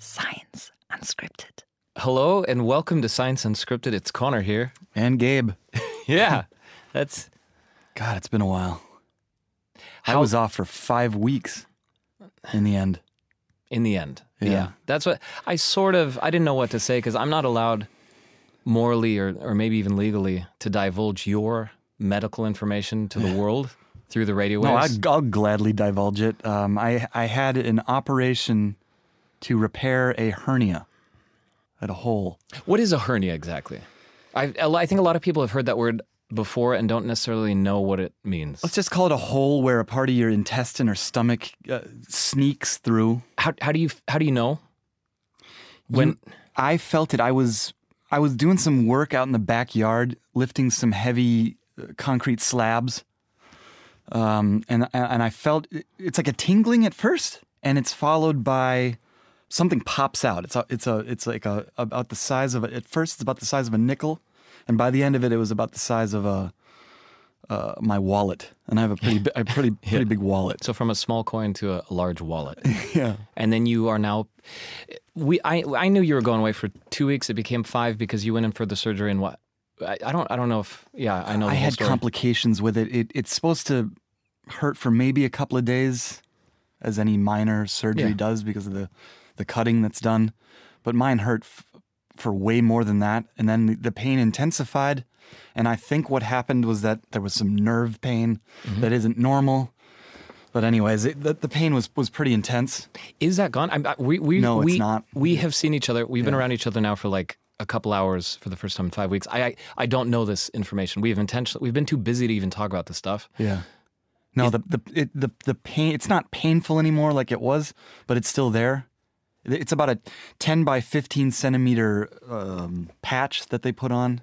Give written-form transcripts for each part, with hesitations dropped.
Science Unscripted. Hello and welcome to Science Unscripted. It's Connor here. And Gabe. Yeah, that's... God, it's been a while. I How- was off for 5 weeks in the end. In the end. Yeah. That's what... I didn't know what to say because I'm not allowed morally or maybe even legally to divulge your medical information to the world through the radio No, waves. I'll gladly divulge it. I had an operation to repair a hernia at a hole. What is a hernia exactly? I think a lot of people have heard that word before and don't necessarily know what it means. Let's just call it a hole where a part of your intestine or stomach sneaks through. How do you know? I felt it. I was doing some work out in the backyard, lifting some heavy concrete slabs, and I felt it's like a tingling at first, and it's followed by something pops out. It's like about the size of at first it's about the size of a nickel, and by the end of it, it was about the size of my wallet, and I have a pretty big wallet. So from a small coin to a large wallet. Yeah. And then you are now. I knew you were going away for 2 weeks. It became 5 because you went in for the surgery and what? I don't know if I know. I The whole had story. complications with it. It's supposed to hurt for maybe a couple of days, as any minor surgery Yeah. does because of the cutting that's done. But mine hurt for way more than that, and then the pain intensified. And I think what happened was that there was some nerve pain that isn't normal. But anyways, the pain was pretty intense. Is that gone? No, it's not. We have seen each other. We've been around each other now for like a couple hours for the first time in 5 weeks. I don't know this information. We've been too busy to even talk about this stuff. Yeah. No, the pain, it's not painful anymore like it was, but it's still there. It's about a 10 by 15 centimeter patch that they put on.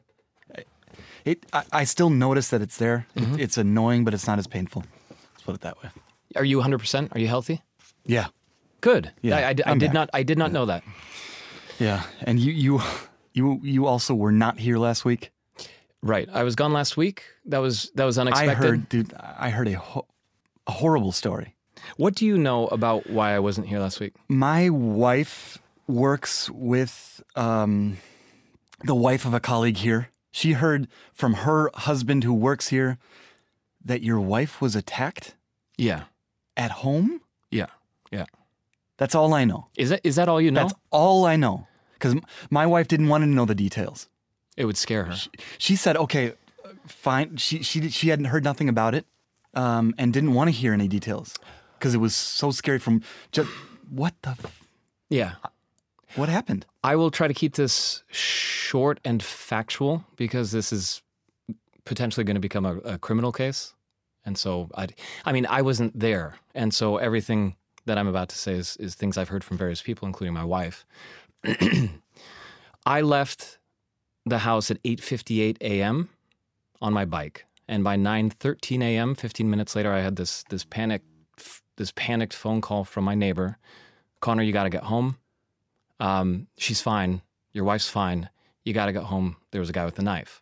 I still notice that it's there. It's annoying, but it's not as painful. Let's put it that way. Are you 100%? Are you healthy? Yeah. Good. Yeah, I I'm did back. not know that. Yeah. And you also were not here last week. Right. I was gone last week. That was unexpected. I heard a horrible story. What do you know about why I wasn't here last week? My wife works with the wife of a colleague here. She heard from her husband who works here that your wife was attacked Yeah. at home. Yeah. Yeah. That's all I know. Is that all you know? That's all I know. Because my wife didn't want to know the details. It would scare her. She said, "Okay, fine." She hadn't heard nothing about it, and didn't want to hear any details because it was so scary. From just Yeah. what happened? I will try to keep this short and factual because this is potentially going to become a criminal case. And so, I wasn't there. And so everything that I'm about to say is things I've heard from various people, including my wife. I left the house at 8:58 a.m. on my bike. And by 9:13 a.m., 15 minutes later, I had this panicked phone call from my neighbor. Connor, you got to get home. She's fine. Your wife's fine. You got to get home. There was a guy with a knife.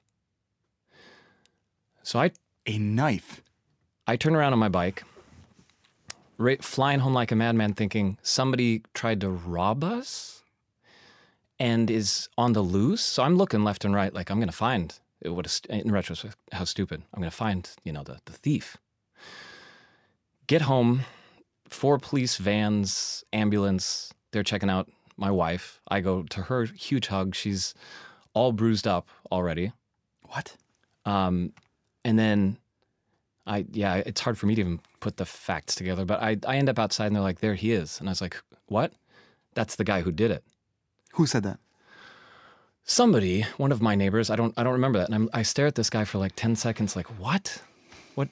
So A knife. I turn around on my bike, flying home like a madman, thinking somebody tried to rob us and is on the loose. So I'm looking left and right, like I'm going to find, in retrospect, how stupid. I'm going to find, the thief. Get home, 4 police vans, ambulance, they're checking out my wife. I go to her, huge hug. She's all bruised up already. What? And then it's hard for me to even put the facts together, but I end up outside and they're like, there he is. And I was like, what? That's the guy who did it. Who said that? Somebody, one of my neighbors, I don't remember that. And I stare at this guy for like 10 seconds, like, what? What?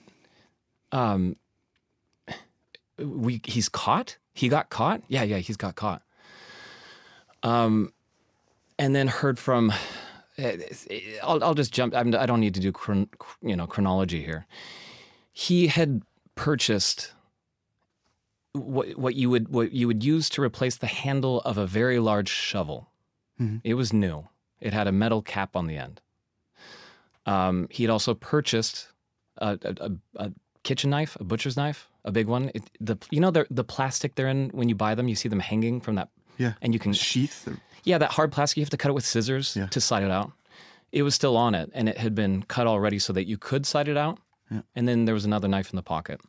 He's caught? He got caught? Yeah, he's got caught. And then heard from, I'll just jump. I don't need to do chronology here. He had purchased what you would use to replace the handle of a very large shovel. Mm-hmm. It was new. It had a metal cap on the end. He had also purchased a kitchen knife, a butcher's knife, a big one. The plastic they're in when you buy them, you see them hanging from that Yeah. And you can sheath. Yeah, that hard plastic, you have to cut it with scissors to slide it out. It was still on it, and it had been cut already so that you could slide it out. Yeah. And then there was another knife in the pocket.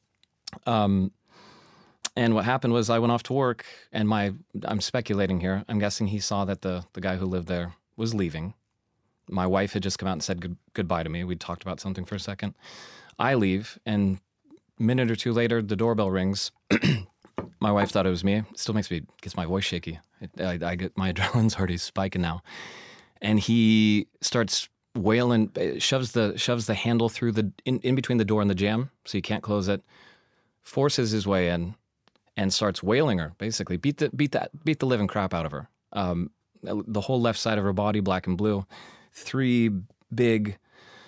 And what happened was I went off to work, and I'm speculating here. I'm guessing he saw that the guy who lived there was leaving. My wife had just come out and said goodbye to me. We'd talked about something for a second. I leave, and a minute or two later, the doorbell rings. My wife thought it was me. It still gets my voice shaky. I get my adrenaline's already spiking now. And he starts wailing, shoves the handle through in between the door and the jamb, so you can't close it. Forces his way in, and starts wailing her. Basically, beat the living crap out of her. The whole left side of her body, black and blue. 3 big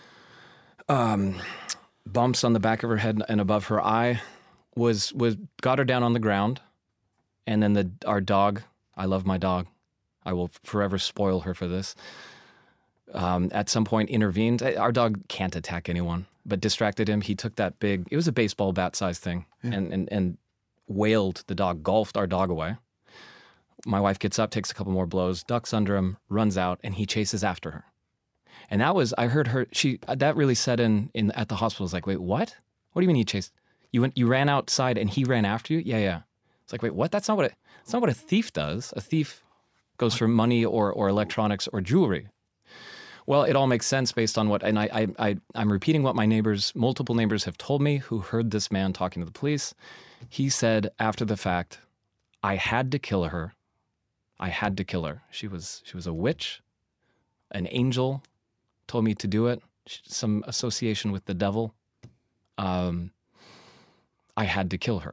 bumps on the back of her head and above her eye. Got her down on the ground, and then our dog. I love my dog. I will forever spoil her for this. At some point, intervened. Our dog can't attack anyone, but distracted him. He took that big. It was a baseball bat size thing, and wailed the dog. Golfed our dog away. My wife gets up, takes a couple more blows, ducks under him, runs out, and he chases after her. And I heard her. That really set in at the hospital. It's like, wait, what? What do you mean he chased? You ran outside and he ran after you? Yeah. It's like, wait, what? That's not what a thief does. A thief goes for money or electronics or jewelry. Well, it all makes sense based on and I'm repeating what multiple neighbors have told me who heard this man talking to the police. He said after the fact, I had to kill her. I had to kill her. She was a witch, an angel, told me to do it. Some association with the devil. I had to kill her.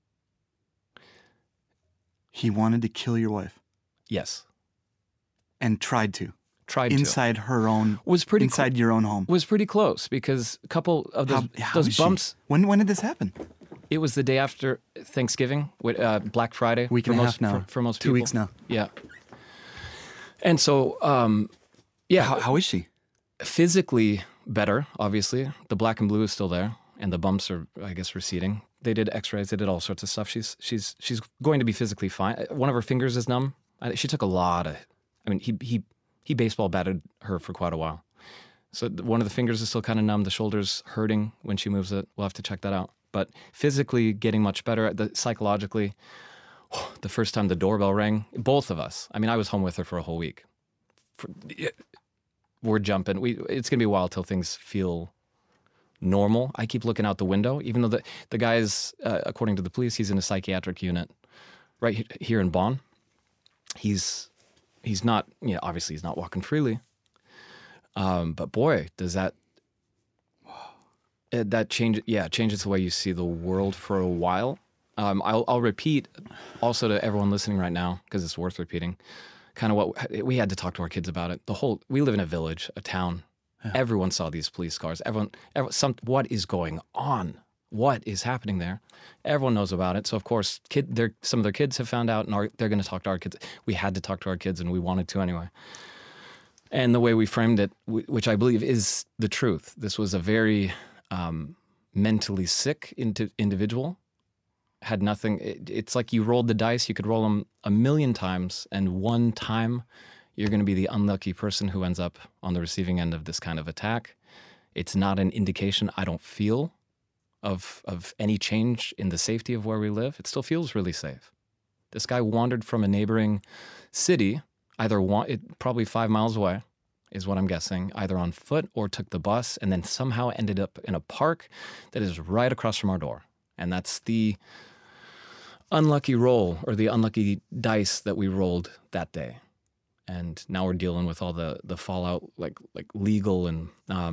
He wanted to kill your wife. Yes. And tried to. Inside her own. Inside your own home. Was pretty close because a couple of those bumps. When did this happen? It was the day after Thanksgiving, Black Friday. Week and a half now. For most people. 2 weeks now. Yeah. And so, How is she? Physically better, obviously. The black and blue is still there, and the bumps are, I guess, receding. They did X-rays. They did all sorts of stuff. She's going to be physically fine. One of her fingers is numb. She took a lot of. I mean, he baseball batted her for quite a while. So one of the fingers is still kind of numb. The shoulder's hurting when she moves it. We'll have to check that out. But physically getting much better. Psychologically, the first time the doorbell rang, both of us. I mean, I was home with her for a whole week. We're jumping. It's going to be a while till things feel normal. I keep looking out the window, even though the guy is, according to the police, he's in a psychiatric unit right here in Bonn. He's not, obviously he's not walking freely. But boy, does that change? Yeah, it changes the way you see the world for a while. I'll repeat also to everyone listening right now, because it's worth repeating, kind of what we had to talk to our kids about it. We live in a village, a town. Yeah. Everyone saw these police cars. What is going on? What is happening there? Everyone knows about it. So, of course, some of their kids have found out, and they're going to talk to our kids. We had to talk to our kids, and we wanted to anyway. And the way we framed it, which I believe is the truth, this was a very mentally sick individual. Had nothing. It's like you rolled the dice. You could roll them 1,000,000 times, and one time you're going to be the unlucky person who ends up on the receiving end of this kind of attack. It's not an indication, I don't feel, of any change in the safety of where we live. It still feels really safe. This guy wandered from a neighboring city, probably 5 miles away, is what I'm guessing, either on foot or took the bus, and then somehow ended up in a park that is right across from our door. And that's the unlucky roll or the unlucky dice that we rolled that day. And now we're dealing with all the fallout, like legal and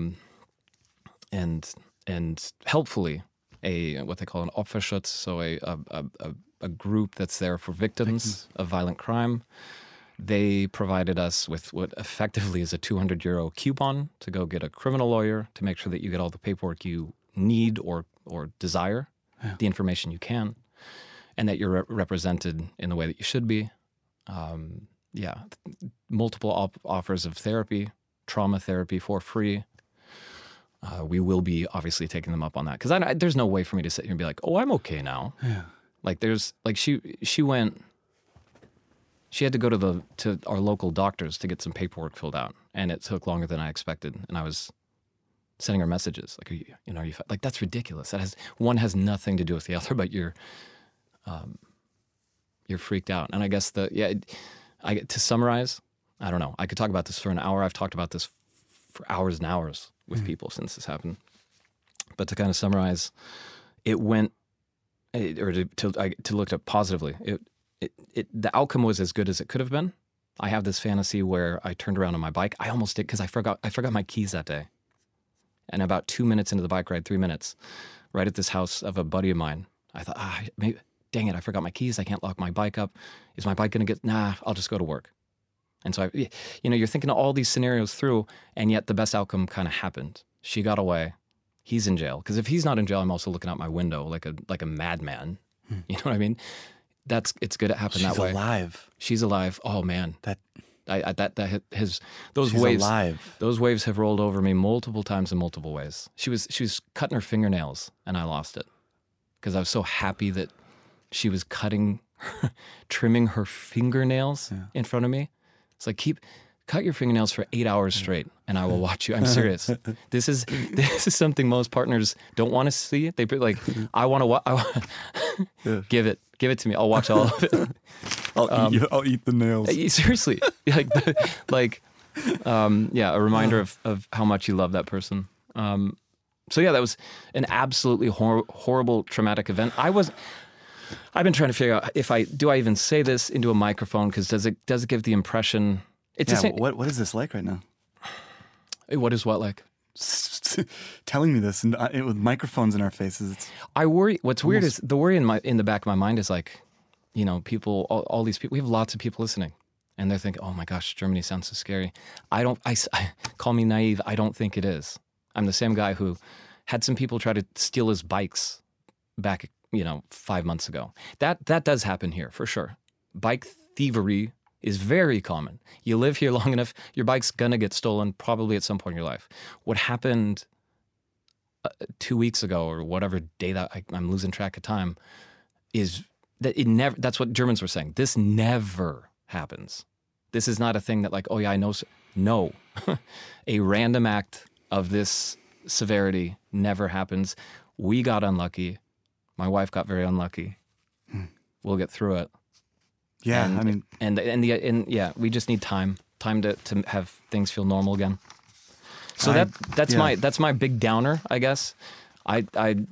helpfully what they call an Opferschutz, so a group that's there for victims of violent crime. They provided us with what effectively is a €200 coupon to go get a criminal lawyer to make sure that you get all the paperwork you need or desire, the information you can, and that you're represented in the way that you should be. Multiple offers of therapy, trauma therapy for free. We will be obviously taking them up on that because there's no way for me to sit here and be like, "Oh, I'm okay now." Yeah. She went She had to go to our local doctors to get some paperwork filled out, and it took longer than I expected. And I was sending her messages like, are you like, that's ridiculous. One has nothing to do with the other, but you're freaked out. And I guess to summarize, I don't know. I could talk about this for an hour. I've talked about this for hours and hours with people since this happened. But to kind of summarize, it went, or to look at it positively, the outcome was as good as it could have been. I have this fantasy where I turned around on my bike. I almost did because I forgot my keys that day. And about 2 minutes into the bike ride, 3 minutes, right at this house of a buddy of mine, I thought, maybe, dang it, I forgot my keys. I can't lock my bike up. Is my bike going to nah, I'll just go to work. And so, you're thinking of all these scenarios through, and yet the best outcome kind of happened. She got away. He's in jail. Because if he's not in jail, I'm also looking out my window like a madman. You know what I mean? It's good it happened that way. She's alive. She's alive. Oh man, those She's waves. alive. Those waves have rolled over me multiple times in multiple ways. She was cutting her fingernails, and I lost it because I was so happy that she was trimming her fingernails in front of me. It's like cut your fingernails for 8 hours straight, and I will watch you. I'm serious. This is something most partners don't want to see. They put like, I want to give it to me. I'll watch all of it. I'll eat the nails. Seriously, a reminder of how much you love that person. So yeah, that was an absolutely horrible, traumatic event. I've been trying to figure out do I even say this into a microphone, because does it give the impression? It's the same. What is this like right now? What is what like? Telling me this and with microphones in our faces. I worry. What's weird is the worry in the back of my mind is like, people, all these people. We have lots of people listening, and they're thinking, "Oh my gosh, Germany sounds so scary." I call me naive. I don't think it is. I'm the same guy who had some people try to steal his bikes back, 5 months ago. That does happen here for sure. Bike thievery is very common. You live here long enough, your bike's gonna get stolen probably at some point in your life. What happened 2 weeks ago, or whatever day that I'm losing track of time, is that it never. That's what Germans were saying. This never happens. This is not a thing that like, oh yeah, I know. No, a random act of this severity never happens. We got unlucky. My wife got very unlucky. We'll get through it. Yeah, we just need time to have things feel normal again. So that's my big downer, I guess. I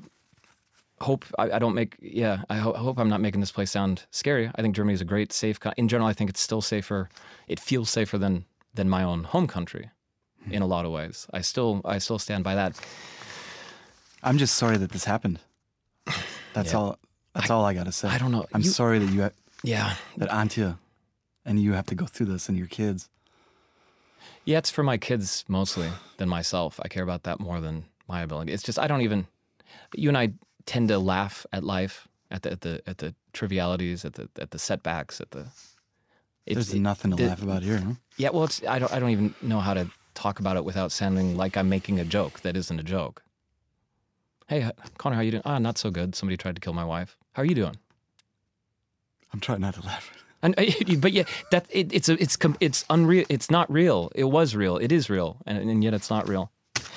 hope I don't make I hope I'm not making this place sound scary. I think Germany is a great, safe. In general, I think it's still safer. It feels safer than my own home country, in a lot of ways. I still stand by that. I'm just sorry that this happened. That's all. That's all I got to say. I don't know. I'm sorry that you. Yeah. That Antje and you have to go through this, and your kids. Yeah, it's for my kids mostly than myself. I care about that more than my ability. It's just I don't even. You and I tend to laugh at life, at the trivialities, at the setbacks, There's nothing to laugh about here, huh? Yeah, well, I don't even know how to talk about it without sounding like I'm making a joke that isn't a joke. Hey, Connor, how you doing? Not so good. Somebody tried to kill my wife. How are you doing? I'm trying not to laugh. But yeah, it's unreal. It's not real. It was real. It is real, and yet it's not real.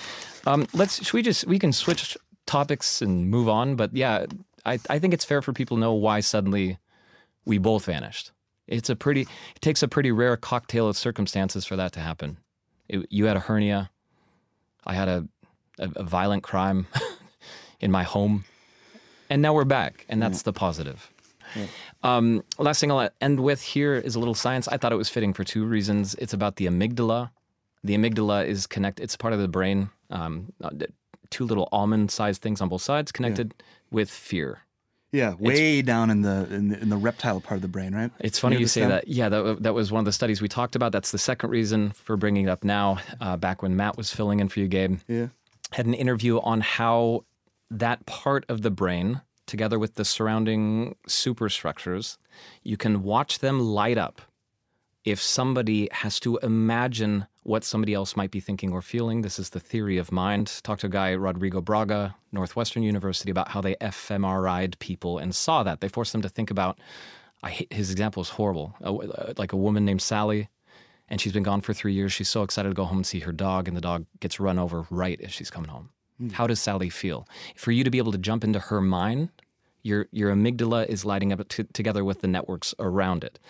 We can switch topics and move on. But yeah, I think it's fair for people to know why suddenly we both vanished. It takes a pretty rare cocktail of circumstances for that to happen. You had a hernia. I had a violent crime in my home, and now we're back, and that's the positive. Yeah. Last thing I'll end with here is a little science. I thought it was fitting for two reasons. It's about the amygdala. The amygdala is connected. It's part of the brain. Two little almond-sized things on both sides connected with fear. Yeah, down in the reptile part of the brain, right? It's funny you say that. Yeah, that was one of the studies we talked about. That's the second reason for bringing it up now. Back when Matt was filling in for you, Gabe, had an interview on how that part of the brain, together with the surrounding superstructures, you can watch them light up if somebody has to imagine what somebody else might be thinking or feeling. This is the theory of mind. Talked to a guy, Rodrigo Braga, Northwestern University, about how they fMRI'd people and saw that. They forced them to think about His example is horrible. Like a woman named Sally, and she's been gone for 3 years. She's so excited to go home and see her dog, and the dog gets run over right as she's coming home. How does Sally feel? For you to be able to jump into her mind, your amygdala is lighting up together with the networks around it.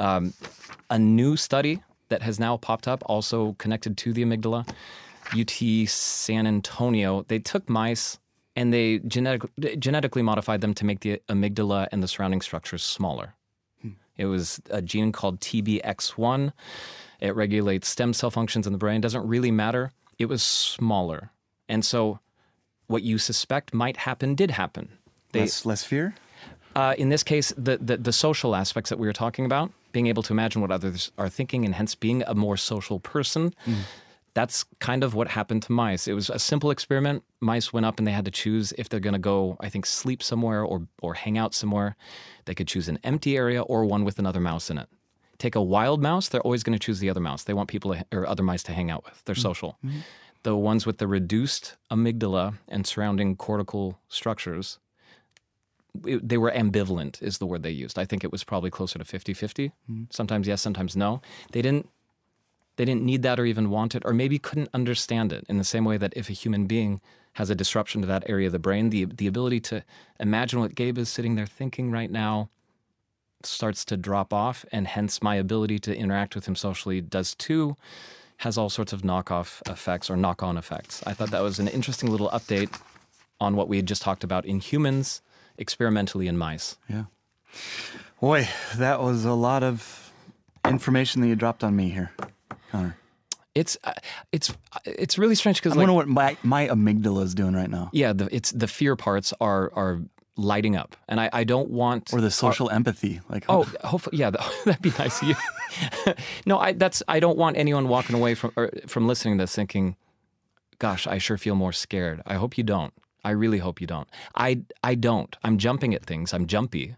A new study that has now popped up, also connected to the amygdala, UT San Antonio, they took mice and they genetically modified them to make the amygdala and the surrounding structures smaller. It was a gene called TBX1. It regulates stem cell functions in the brain. Doesn't really matter. It was smaller. And so what you suspect might happen did happen. Less fear? In this case, the social aspects that we were talking about, being able to imagine what others are thinking and hence being a more social person, that's kind of what happened to mice. It was a simple experiment. Mice went up and they had to choose if they're going to go, I think, sleep somewhere or hang out somewhere. They could choose an empty area or one with another mouse in it. Take a wild mouse, they're always going to choose the other mouse. They want people or other mice to hang out with. They're social. The ones with the reduced amygdala and surrounding cortical structures, they were ambivalent is the word they used. I think it was probably closer to 50-50. Sometimes yes, sometimes no. They didn't need that or even want it, or maybe couldn't understand it, in the same way that if a human being has a disruption to that area of the brain, the ability to imagine what Gabe is sitting there thinking right now starts to drop off, and hence my ability to interact with him socially does too, has all sorts of knock-off effects or knock-on effects. I thought that was an interesting little update on what we had just talked about in humans, experimentally in mice. Yeah. Boy, that was a lot of information that you dropped on me here, Connor. It's really strange because I wonder what my amygdala is doing right now. Yeah, the fear parts are lighting up, and I don't want or the social empathy. Like hopefully, yeah, that'd be nice of you. No, I don't want anyone walking away from listening to this thinking, "Gosh, I sure feel more scared." I hope you don't. I really hope you don't. I don't. I'm jumping at things. I'm jumpy.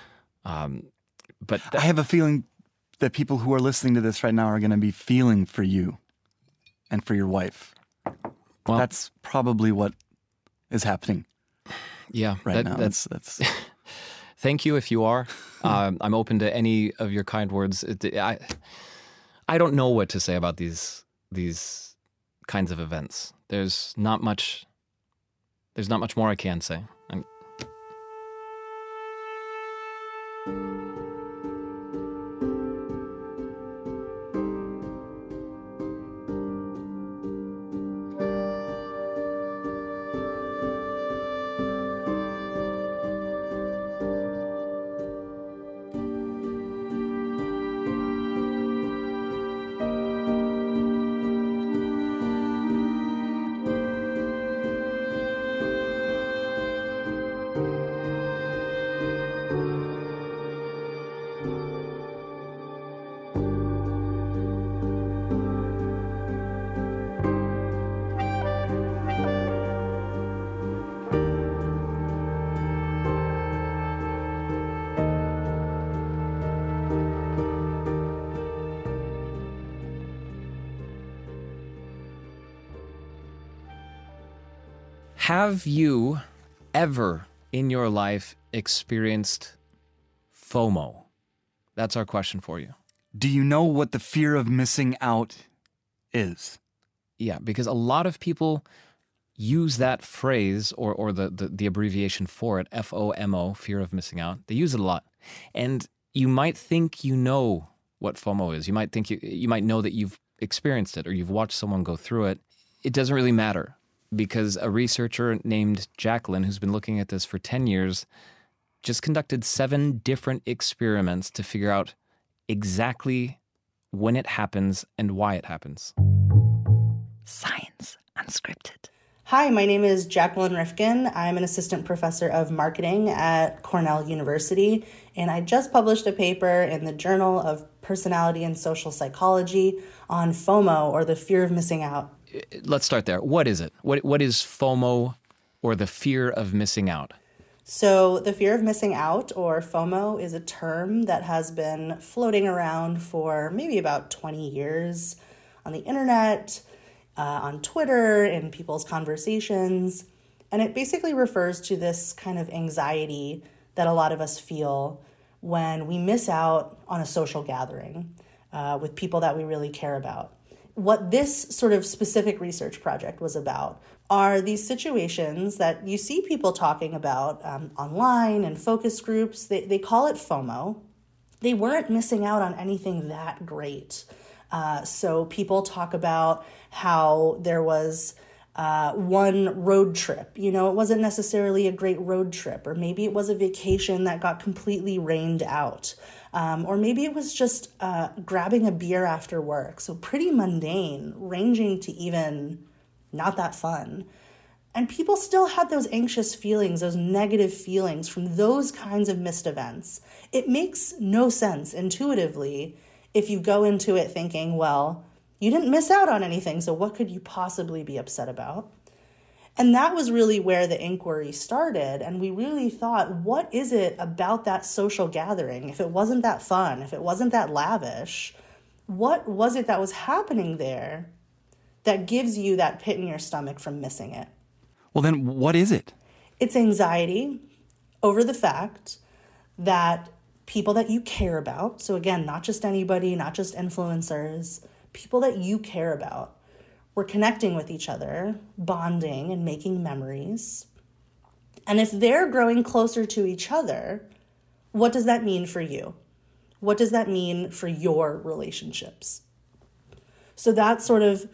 But I have a feeling that people who are listening to this right now are going to be feeling for you and for your wife. Well, that's probably what is happening. Yeah, right now. That's. Thank you if you are. I'm open to any of your kind words. I don't know what to say about these kinds of events. There's not much more I can say. Have you ever in your life experienced FOMO? That's our question for you. Do you know what the fear of missing out is? Yeah, because a lot of people use that phrase or the abbreviation for it, FOMO, fear of missing out. They use it a lot. And you might think you know what FOMO is. You might think you might know that you've experienced it or you've watched someone go through it. It doesn't really matter, because a researcher named Jacqueline, who's been looking at this for 10 years, just conducted 7 different experiments to figure out exactly when it happens and why it happens. Science Unscripted. Hi, my name is Jacqueline Rifkin. I'm an assistant professor of marketing at Cornell University, and I just published a paper in the Journal of Personality and Social Psychology on FOMO, or the fear of missing out. Let's start there. What is it? What is FOMO, or the fear of missing out? So the fear of missing out, or FOMO, is a term that has been floating around for maybe about 20 years on the internet, on Twitter, in people's conversations. And it basically refers to this kind of anxiety that a lot of us feel when we miss out on a social gathering with people that we really care about. What this sort of specific research project was about are these situations that you see people talking about online and focus groups. They call it FOMO. They weren't missing out on anything that great. So people talk about how there was one road trip. It wasn't necessarily a great road trip, or maybe it was a vacation that got completely rained out. Or maybe it was just grabbing a beer after work. So pretty mundane, ranging to even not that fun. And people still had those anxious feelings, those negative feelings from those kinds of missed events. It makes no sense intuitively if you go into it thinking, well, you didn't miss out on anything, so what could you possibly be upset about? And that was really where the inquiry started. And we really thought, what is it about that social gathering? If it wasn't that fun, if it wasn't that lavish, what was it that was happening there that gives you that pit in your stomach from missing it? Well, then what is it? It's anxiety over the fact that people that you care about, so again, not just anybody, not just influencers, people that you care about, were connecting with each other, bonding and making memories. And if they're growing closer to each other, what does that mean for you? What does that mean for your relationships? So that sort of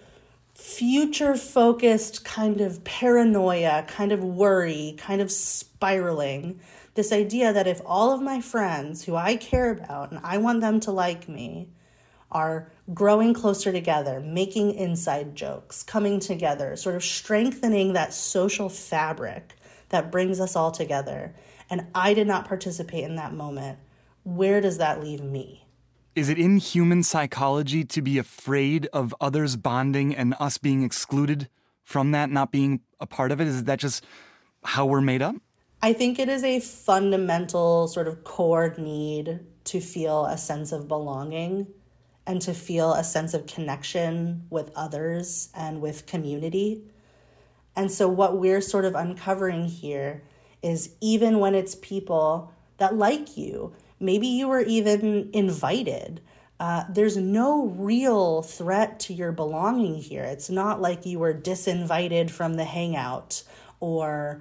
future-focused kind of paranoia, kind of worry, kind of spiraling, this idea that if all of my friends who I care about and I want them to like me are growing closer together, making inside jokes, coming together, sort of strengthening that social fabric that brings us all together, and I did not participate in that moment, where does that leave me? Is it in human psychology to be afraid of others bonding and us being excluded from that, not being a part of it? Is that just how we're made up? I think it is a fundamental sort of core need to feel a sense of belonging and to feel a sense of connection with others and with community. And so what we're sort of uncovering here is even when it's people that like you, maybe you were even invited, there's no real threat to your belonging here. It's not like you were disinvited from the hangout or,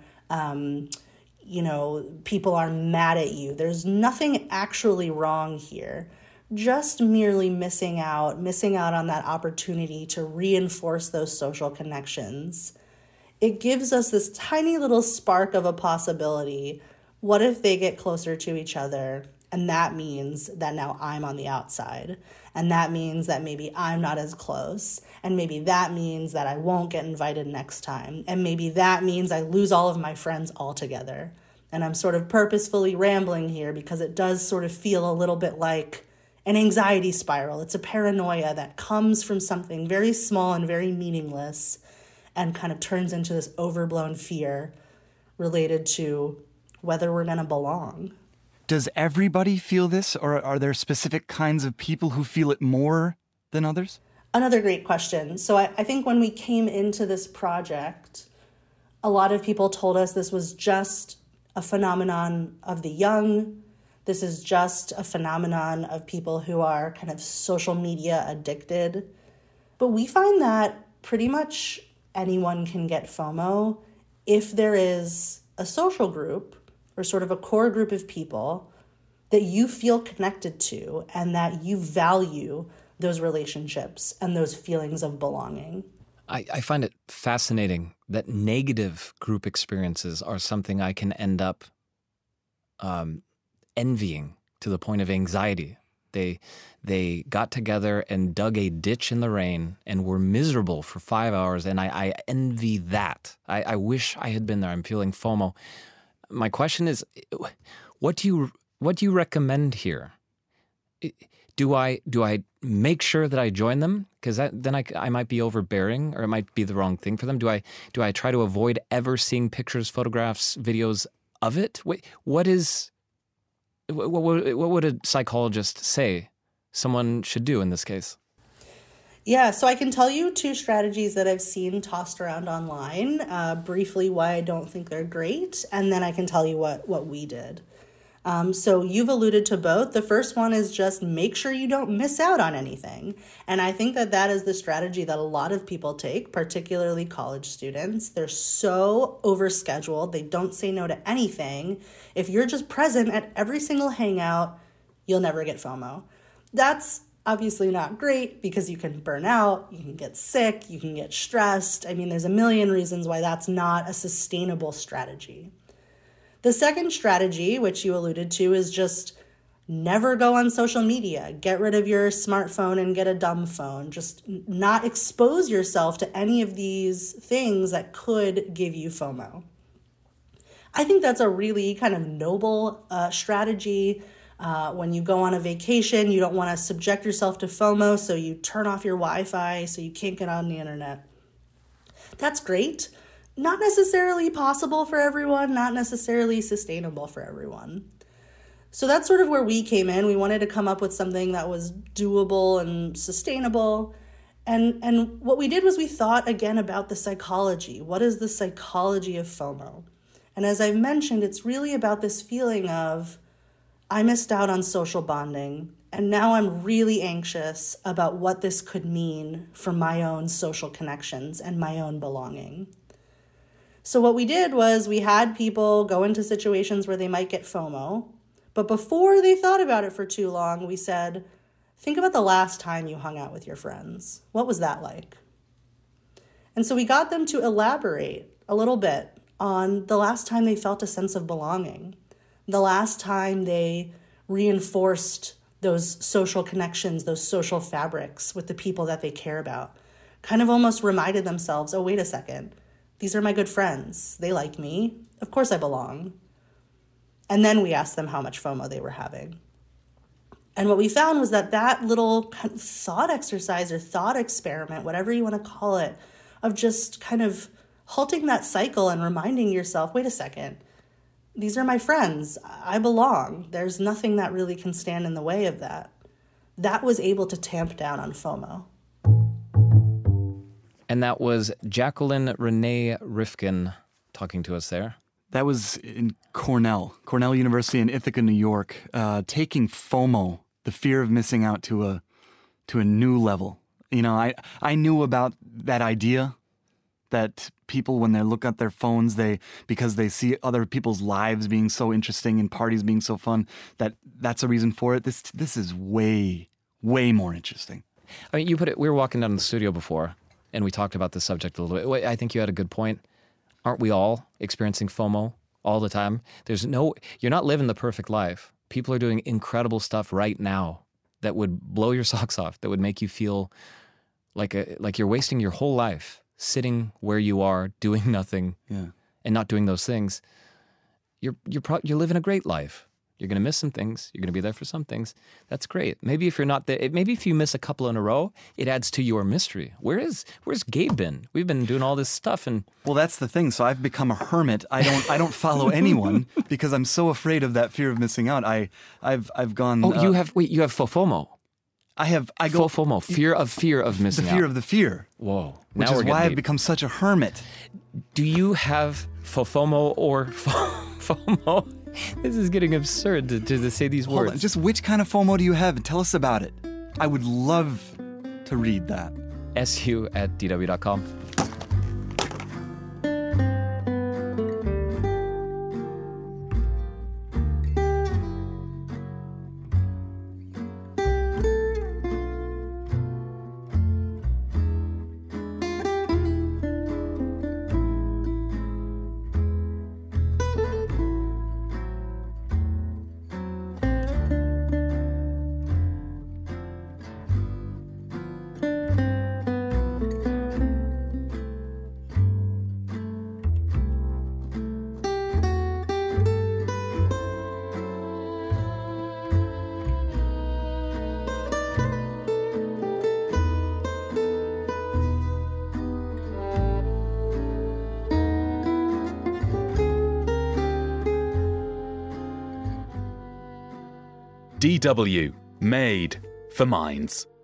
people are mad at you. There's nothing actually wrong here. Just merely missing out on that opportunity to reinforce those social connections. It gives us this tiny little spark of a possibility. What if they get closer to each other? And that means that now I'm on the outside. And that means that maybe I'm not as close. And maybe that means that I won't get invited next time. And maybe that means I lose all of my friends altogether. And I'm sort of purposefully rambling here because it does sort of feel a little bit like an anxiety spiral. It's a paranoia that comes from something very small and very meaningless and kind of turns into this overblown fear related to whether we're going to belong. Does everybody feel this, or are there specific kinds of people who feel it more than others? Another great question. So I think when we came into this project, a lot of people told us this was just a phenomenon of the young. This is just a phenomenon of people who are kind of social media addicted. But we find that pretty much anyone can get FOMO if there is a social group or sort of a core group of people that you feel connected to and that you value those relationships and those feelings of belonging. I find it fascinating that negative group experiences are something I can end up envying to the point of anxiety. They got together and dug a ditch in the rain and were miserable for 5 hours, and I envy that. I wish I had been there. I'm feeling FOMO. My question is, what do you recommend here? Do I make sure that I join them? Because then I might be overbearing, or it might be the wrong thing for them. Do I try to avoid ever seeing pictures, photographs, videos of it? What would a psychologist say someone should do in this case? Yeah, so I can tell you 2 strategies that I've seen tossed around online, briefly why I don't think they're great, and then I can tell you what we did. So you've alluded to both. The first one is just make sure you don't miss out on anything. And I think that that is the strategy that a lot of people take, particularly college students. They're so overscheduled. They don't say no to anything. If you're just present at every single hangout, you'll never get FOMO. That's obviously not great because you can burn out, you can get sick, you can get stressed. I mean, there's a million reasons why that's not a sustainable strategy. The second strategy, which you alluded to, is just never go on social media. Get rid of your smartphone and get a dumb phone. Just not expose yourself to any of these things that could give you FOMO. I think that's a really kind of noble strategy. When you go on a vacation, you don't want to subject yourself to FOMO, so you turn off your Wi-Fi so you can't get on the internet. That's great. Not necessarily possible for everyone, not necessarily sustainable for everyone. So that's sort of where we came in. We wanted to come up with something that was doable and sustainable. And what we did was we thought again about the psychology. What is the psychology of FOMO? And as I've mentioned, it's really about this feeling of, I missed out on social bonding, and now I'm really anxious about what this could mean for my own social connections and my own belonging. So what we did was we had people go into situations where they might get FOMO, but before they thought about it for too long, we said, think about the last time you hung out with your friends. What was that like? And so we got them to elaborate a little bit on the last time they felt a sense of belonging, the last time they reinforced those social connections, those social fabrics with the people that they care about, kind of almost reminded themselves, oh, wait a second. These are my good friends. They like me. Of course I belong. And then we asked them how much FOMO they were having. And what we found was that that little kind of thought exercise or thought experiment, whatever you want to call it, of just kind of halting that cycle and reminding yourself, wait a second, these are my friends. I belong. There's nothing that really can stand in the way of that. That was able to tamp down on FOMO. And that was Jacqueline Renee Rifkin talking to us there. That was in Cornell University in Ithaca, New York, taking FOMO, the fear of missing out, to a new level. You know, I knew about that idea that people, when they look at their phones, because they see other people's lives being so interesting and parties being so fun, that's a reason for it. This is way, way more interesting. I mean, you put it. We were walking down in the studio before, and we talked about the subject a little bit. I think you had a good point. Aren't we all experiencing FOMO all the time? You're not living the perfect life. People are doing incredible stuff right now that would blow your socks off, that would make you feel like you're wasting your whole life sitting where you are, doing nothing, and not doing those things. You're living a great life. You're going to miss some things. You're going to be there for some things. That's great. Maybe if you're not there, maybe if you miss a couple in a row, it adds to your mystery. Where's Gabe been? We've been doing all this stuff, and well, that's the thing. So I've become a hermit. I don't follow anyone because I'm so afraid of that fear of missing out. I've gone. Oh, you have FOMO. I go FOMO, fear of missing out. The fear of the fear. Whoa. Which is why I've become such a hermit. Do you have FOMO or FOMO? This is getting absurd to say these words. Hold on, just which kind of FOMO do you have? Tell us about it. I would love to read that. su@dw.com. DW, made for minds.